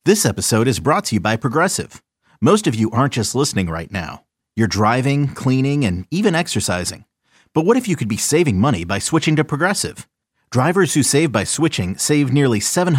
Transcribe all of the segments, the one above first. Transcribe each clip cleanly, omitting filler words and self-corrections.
This episode is brought to you by Progressive. Most of you aren't just listening right now. You're driving, cleaning, and even exercising. But what if you could be saving money by switching to Progressive? Drivers who save by switching save nearly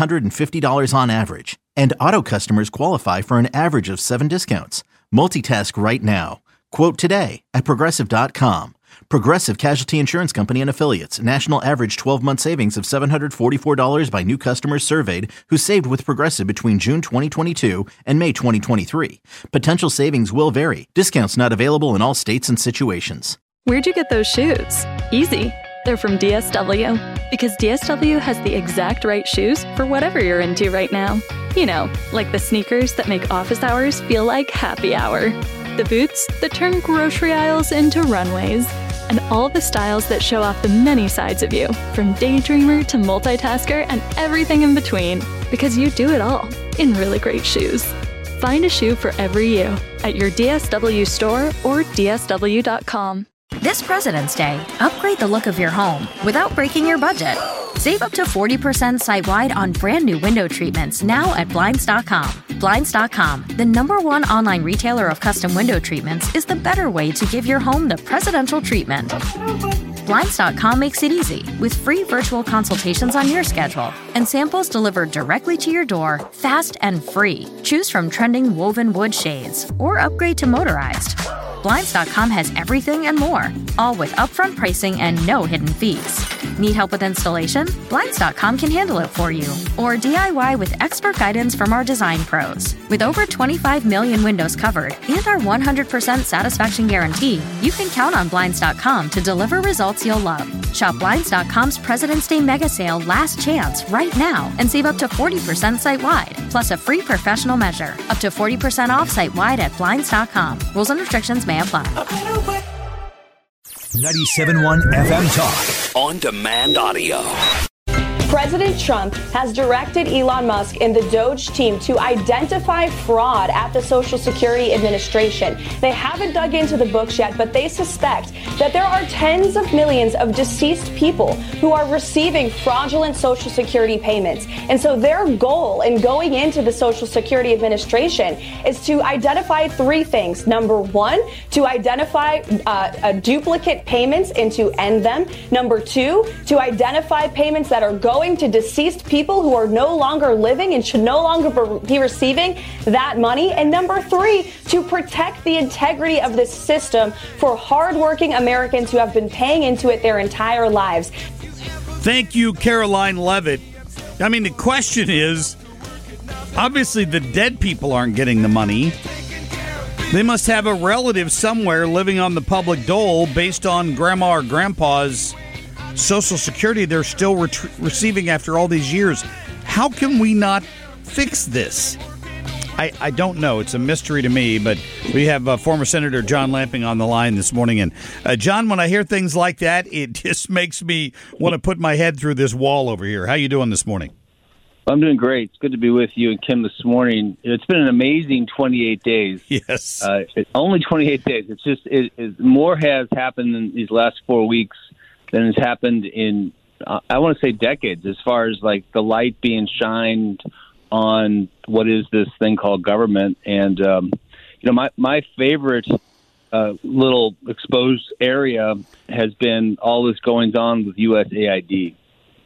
$750 on average. And auto customers qualify for an average of 7 discounts. Multitask right now. Quote today at Progressive.com. Progressive Casualty Insurance Company and Affiliates. National average 12-month savings of $744 by new customers surveyed who saved with Progressive between June 2022 and May 2023. Potential savings will vary. Discounts not available in all states and situations. Where'd you get those shoes? Easy. They're from DSW. Because DSW has the exact right shoes for whatever you're into right now. You know, like the sneakers that make office hours feel like happy hour. The boots that turn grocery aisles into runways. And all the styles that show off the many sides of you, from daydreamer to multitasker and everything in between. Because you do it all in really great shoes. Find a shoe for every you at your DSW store or DSW.com. This President's Day, upgrade the look of your home without breaking your budget. Save up to 40% site-wide on brand new window treatments now at Blinds.com. Blinds.com, the #1 online retailer of custom window treatments, is the better way to give your home the presidential treatment. Blinds.com makes it easy with free virtual consultations on your schedule and samples delivered directly to your door, fast and free. Choose from trending woven wood shades or upgrade to motorized. Blinds.com has everything and more, all with upfront pricing and no hidden fees. Need help with installation? Blinds.com can handle it for you. Or DIY with expert guidance from our design pros. With over 25 million windows covered and our 100% satisfaction guarantee, you can count on Blinds.com to deliver results you'll love. Shop Blinds.com's President's Day Mega Sale Last Chance right now and save up to 40% site-wide, plus a free professional measure. Up to 40% off site-wide at Blinds.com. Rules and restrictions may apply. 97.1 FM Talk. On demand audio. President Trump has directed Elon Musk and the Doge team to identify fraud at the Social Security Administration. They haven't dug into the books yet, but they suspect that there are tens of millions of deceased people who are receiving fraudulent Social Security payments. And so their goal in going into the Social Security Administration is to identify 3 things. Number 1, to identify duplicate payments and to end them. Number 2, to identify payments that are going to deceased people who are no longer living and should no longer be receiving that money. And number 3, to protect the integrity of this system for hardworking Americans who have been paying into it their entire lives. Thank you, Caroline Levitt. I mean, the question is, obviously the dead people aren't getting the money. They must have a relative somewhere living on the public dole based on grandma or grandpa's Social Security they're still receiving after all these years. How can we not fix this? I don't know. It's a mystery to me, but we have former Senator John Lamping on the line this morning. And John, when I hear things like that, it just makes me want to put my head through this wall over here. How you doing this morning? I'm doing great. It's good to be with you and Kim this morning. It's been an amazing 28 days. Yes. Only 28 days. It's just more has happened in these last 4 weeks than has happened in, I want to say, decades, as far as like the light being shined on what is this thing called government. And, my favorite little exposed area has been all this goings on with USAID.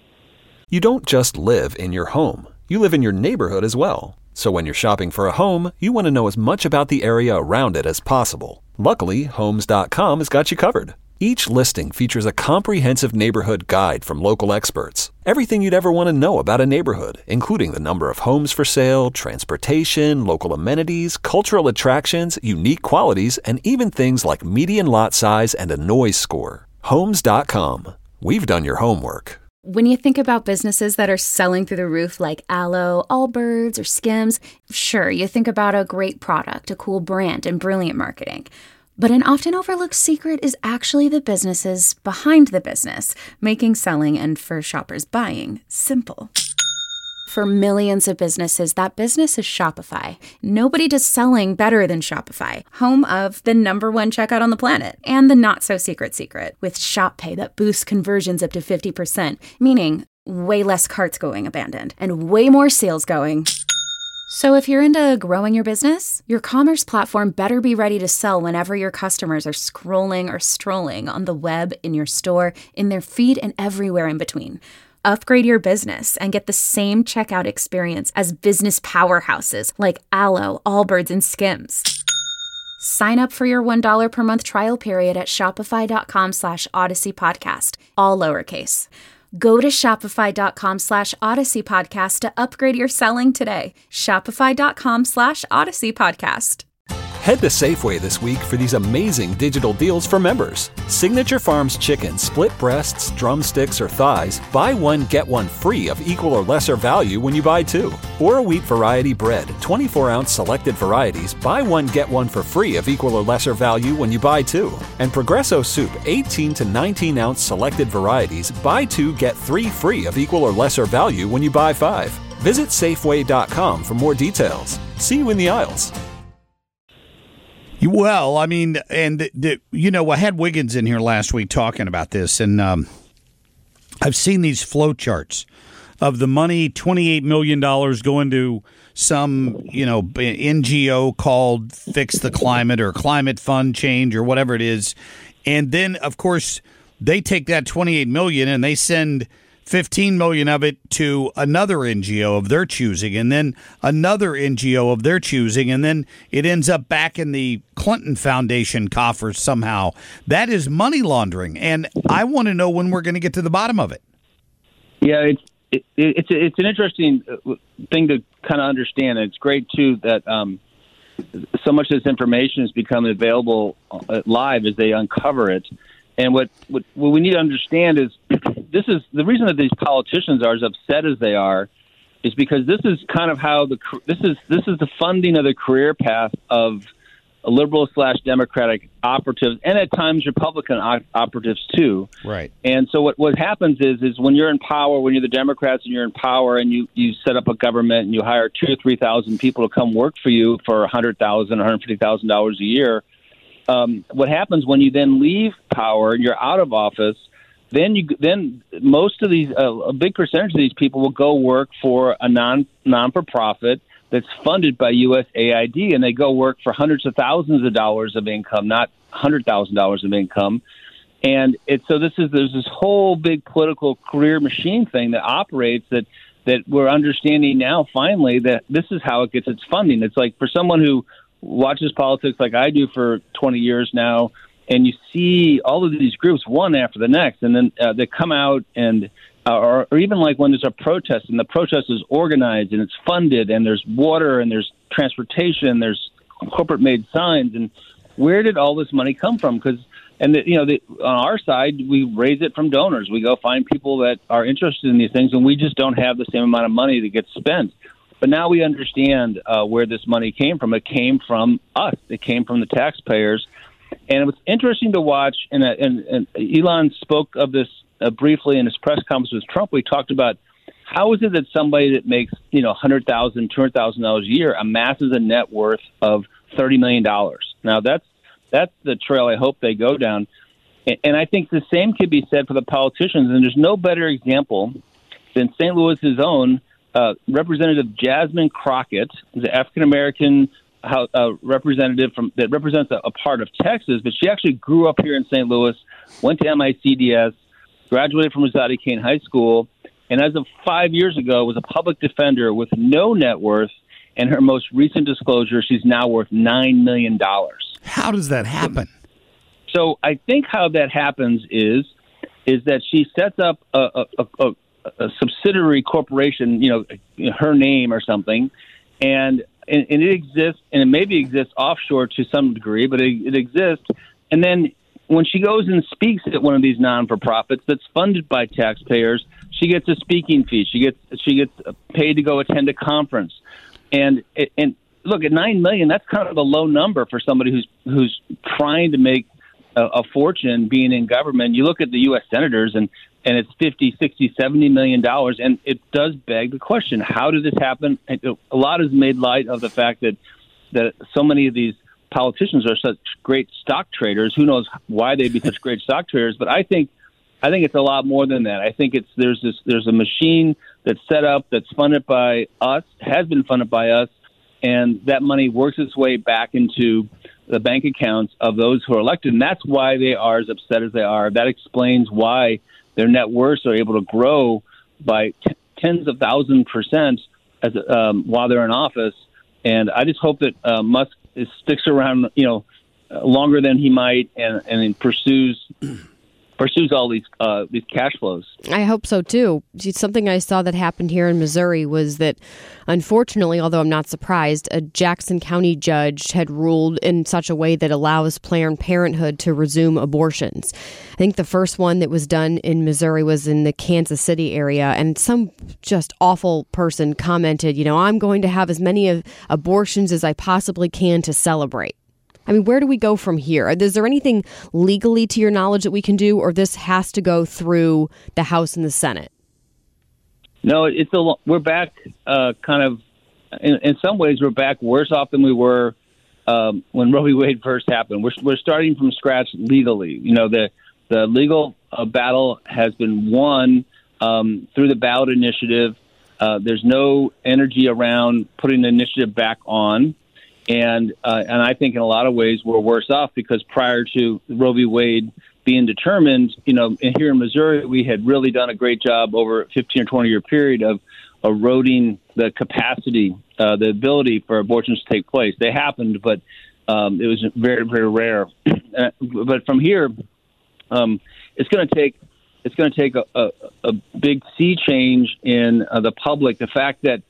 You don't just live in your home. You live in your neighborhood as well. So when you're shopping for a home, you want to know as much about the area around it as possible. Luckily, Homes.com has got you covered. Each listing features a comprehensive neighborhood guide from local experts. Everything you'd ever want to know about a neighborhood, including the number of homes for sale, transportation, local amenities, cultural attractions, unique qualities, and even things like median lot size and a noise score. Homes.com. We've done your homework. When you think about businesses that are selling through the roof like Aloe, Allbirds, or Skims, sure, you think about a great product, a cool brand, and brilliant marketing. But an often overlooked secret is actually the businesses behind the business, making selling and for shoppers buying simple. For millions of businesses, that business is Shopify. Nobody does selling better than Shopify, home of the #1 checkout on the planet, and the not-so-secret secret, with Shop Pay that boosts conversions up to 50%, meaning way less carts going abandoned, and way more sales going So if you're into growing your business, your commerce platform better be ready to sell whenever your customers are scrolling or strolling on the web, in your store, in their feed, and everywhere in between. Upgrade your business and get the same checkout experience as business powerhouses like Allo, Allbirds, and Skims. Sign up for your $1 per month trial period at shopify.com/Odyssey Podcast, all lowercase. Go to shopify.com/Odyssey Podcast to upgrade your selling today. Shopify.com/Odyssey Podcast. Head to Safeway this week for these amazing digital deals for members. Signature Farms chicken, split breasts, drumsticks, or thighs. Buy one, get one free of equal or lesser value when you buy two. Or a wheat variety bread, 24-ounce selected varieties. Buy one, get one for free of equal or lesser value when you buy two. And Progresso soup, 18 to 19-ounce selected varieties. Buy two, get three free of equal or lesser value when you buy five. Visit Safeway.com for more details. See you in the aisles. Well, I mean, and, I had Wiggins in here last week talking about this, and I've seen these flow charts of the money, $28 million going to some, NGO called Fix the Climate or Climate Fund Change or whatever it is. And then, of course, they take that $28 million and they send $15 million of it to another NGO of their choosing, and then another NGO of their choosing, and then it ends up back in the Clinton Foundation coffers somehow. That is money laundering, and I want to know when we're going to get to the bottom of it. Yeah, it's an interesting thing to kind of understand. It's great too that so much of this information is becoming available live as they uncover it. And what we need to understand is this is the reason that these politicians are as upset as they are is because this is kind of how this is the funding of the career path of liberal/democratic operatives and at times Republican operatives too. Right. And so what happens is when you're in power, when you're the Democrats and you're in power and you set up a government and you hire 2,000 or 3,000 people to come work for you for $100,000, $150,000 a year. What happens when you then leave power and you're out of office? Then most of these, a big percentage of these people will go work for a non-for-profit that's funded by USAID, and they go work for hundreds of thousands of dollars of income, not $100,000 of income. And there's this whole big political career machine thing that operates that we're understanding now finally that this is how it gets its funding. It's like for someone who watches politics like I do for 20 years now, and you see all of these groups one after the next, and then they come out and or even like when there's a protest and the protest is organized and it's funded and there's water and there's transportation, there's corporate made signs, and where did all this money come from? Because on our side, we raise it from donors. We go find people that are interested in these things, and we just don't have the same amount of money that gets spent. But now we understand where this money came from. It came from us. It came from the taxpayers. And it was interesting to watch, and Elon spoke of this briefly in his press conference with Trump. We talked about how is it that somebody that makes $100,000, $200,000 a year amasses a net worth of $30 million. Now that's the trail I hope they go down. And I think the same could be said for the politicians. And there's no better example than St. Louis's own Representative Jasmine Crockett, the African American representative that represents a part of Texas, but she actually grew up here in St. Louis, went to MICDS, graduated from Rosati Kane High School, and as of 5 years ago was a public defender with no net worth. And her most recent disclosure, she's now worth $9 million. How does that happen? So I think how that happens is that she sets up a subsidiary corporation, her name or something, and it exists, and it maybe exists offshore to some degree, but it exists. And then when she goes and speaks at one of these non-for-profits that's funded by taxpayers, she gets a speaking fee. She gets paid to go attend a conference. And look, at $9 million, that's kind of a low number for somebody who's trying to make a fortune being in government. You look at the U.S. senators, and it's $50, $60, $70 million, and it does beg the question: how did this happen? A lot is made light of the fact that so many of these politicians are such great stock traders. Who knows why they'd be such great stock traders? But I think it's a lot more than that. I think there's a machine that's set up, that's funded by us, has been funded by us, and that money works its way back into the bank accounts of those who are elected. And that's why they are as upset as they are. That explains why their net worths are able to grow by tens of thousands % as while they're in office. And I just hope that Musk sticks around, longer than he might, and pursues all these cash flows. I hope so, too. Something I saw that happened here in Missouri was that, unfortunately, although I'm not surprised, a Jackson County judge had ruled in such a way that allows Planned Parenthood to resume abortions. I think the first one that was done in Missouri was in the Kansas City area, and some just awful person commented, I'm going to have as many abortions as I possibly can to celebrate. I mean, where do we go from here? Is there anything legally, to your knowledge, that we can do, or this has to go through the House and the Senate? No, we're back kind of, in some ways, we're back worse off than we were when Roe v. Wade first happened. We're starting from scratch legally. The legal battle has been won through the ballot initiative. There's no energy around putting the initiative back on. And I think in a lot of ways we're worse off because prior to Roe v. Wade being determined, here in Missouri, we had really done a great job over a 15 or 20-year period of eroding the capacity, the ability for abortions to take place. They happened, but it was very, very rare. But from here, it's going to take a big sea change in the public. The fact that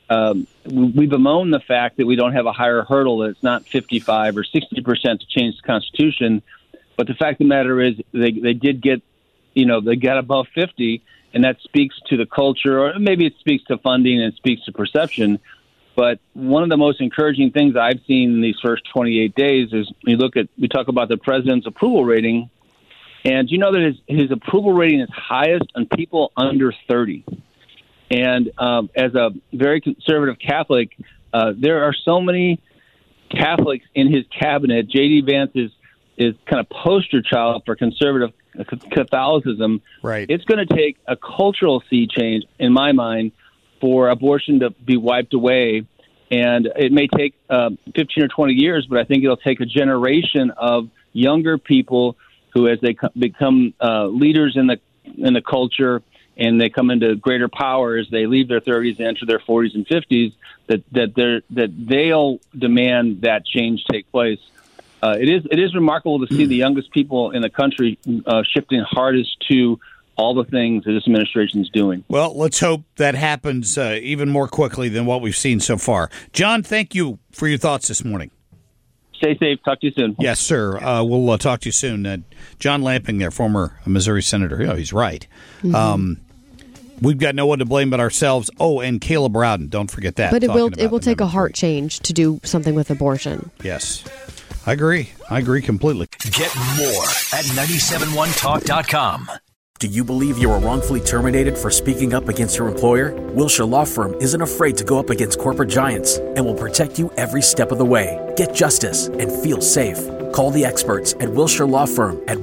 we bemoan the fact that we don't have a higher hurdle, that it's not 55 or 60% to change the Constitution. But the fact of the matter is they did get, they got above 50, and that speaks to the culture, or maybe it speaks to funding and it speaks to perception. But one of the most encouraging things I've seen in these first 28 days is we talk about the president's approval rating, and that his approval rating is highest on people under 30. And as a very conservative Catholic, there are so many Catholics in his cabinet. J.D. Vance is kind of poster child for conservative Catholicism. Right. It's going to take a cultural sea change, in my mind, for abortion to be wiped away. And it may take 15 or 20 years, but I think it'll take a generation of younger people who, as they become leaders in the culture, and they come into greater power as they leave their 30s and enter their 40s and 50s, that they'll demand that change take place. It is remarkable to see the youngest people in the country shifting hardest to all the things that this administration is doing. Well, let's hope that happens even more quickly than what we've seen so far. John, thank you for your thoughts this morning. Stay safe. Talk to you soon. Yes, sir. We'll talk to you soon. John Lamping there, former Missouri senator. He's right. Mm-hmm. We've got no one to blame but ourselves. Oh, and Caleb Rowden. Don't forget that. But it will take a heart change to do something with abortion. Yes. I agree completely. Get more at 971talk.com. Do you believe you were wrongfully terminated for speaking up against your employer? Wilshire Law Firm isn't afraid to go up against corporate giants and will protect you every step of the way. Get justice and feel safe. Call the experts at Wilshire Law Firm at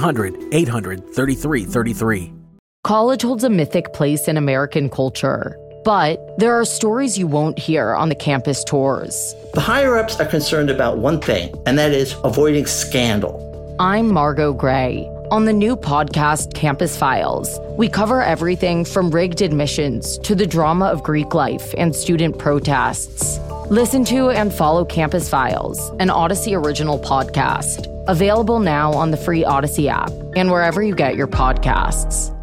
1-800-800-3333. College holds a mythic place in American culture, but there are stories you won't hear on the campus tours. The higher-ups are concerned about one thing, and that is avoiding scandal. I'm Margot Gray. On the new podcast, Campus Files, we cover everything from rigged admissions to the drama of Greek life and student protests. Listen to and follow Campus Files, an Odyssey original podcast. Available now on the free Odyssey app and wherever you get your podcasts.